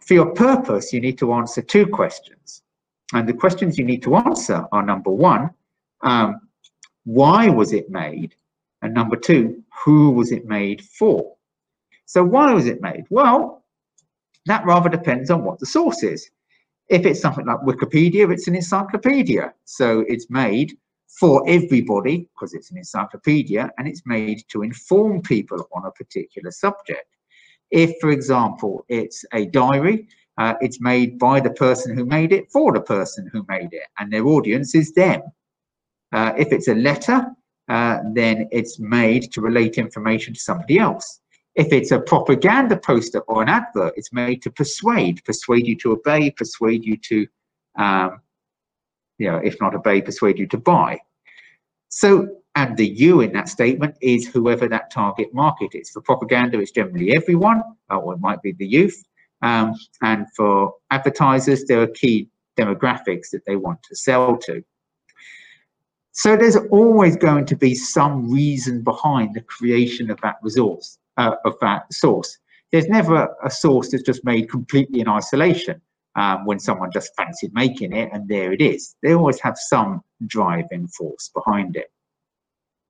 For your purpose, you need to answer two questions. And the questions you need to answer are, number one, why was it made? And number two, who was it made for? So why was it made? Well, that rather depends on what the source is. If it's something like Wikipedia, it's an encyclopedia. So it's made for everybody because it's an encyclopedia, and it's made to inform people on a particular subject. If, for example, it's a diary, it's made by the person who made it for the person who made it, and their audience is them. If it's a letter, then it's made to relate information to somebody else. If it's a propaganda poster or an advert, it's made to persuade you to obey, persuade you to, if not obey, persuade you to buy. So, and the you in that statement is whoever that target market is. For propaganda, it's generally everyone, or it might be the youth. And for advertisers, there are key demographics that they want to sell to. So there's always going to be some reason behind the creation of that resource. Of that source. There's never a source that's just made completely in isolation when someone just fancied making it and there it is. They always have some driving force behind it.